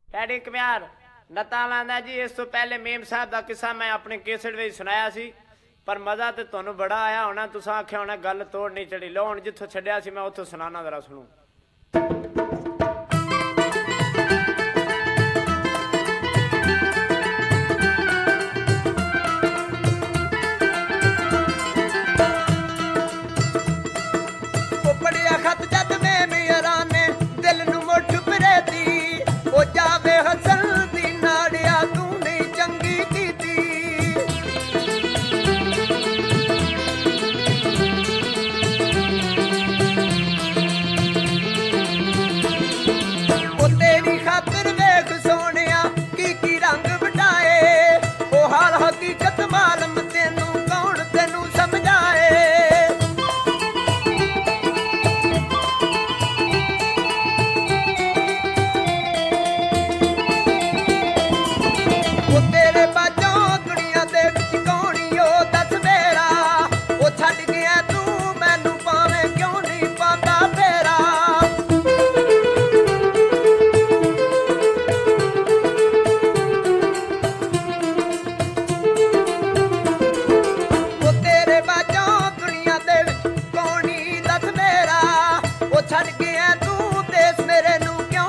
Daddy ਘੁਮਿਆਰ ਨੱਤਾਂ ਲਾਂਦਾ ਜੀ। ਇਸ ਤੋਂ ਪਹਿਲੇ ਮੇਮ ਸਾਹਿਬ ਦਾ ਕਿੱਸਾ ਮੈਂ ਆਪਣੇ ਕੇਸਟ ਵਿੱਚ ਸੁਣਾਇਆ ਸੀ, ਪਰ ਮਜ਼ਾ ਤੇ ਤੁਹਾਨੂੰ ਬੜਾ ਆਇਆ ਹੋਣਾ। ਤੁਸੀਂ ਆਖਿਆ ਹੋਣਾ ਗੱਲ ਤੋੜ ਨਹੀਂ ਚੜੀ। ਲਓ ਹੁਣ ਜਿੱਥੋਂ ਛੱਡਿਆ ਸੀ ਮੈਂ ਉੱਥੋਂ ਸੁਣਾਉਣਾ, ਜ਼ਰਾ ਸੁਣੋ।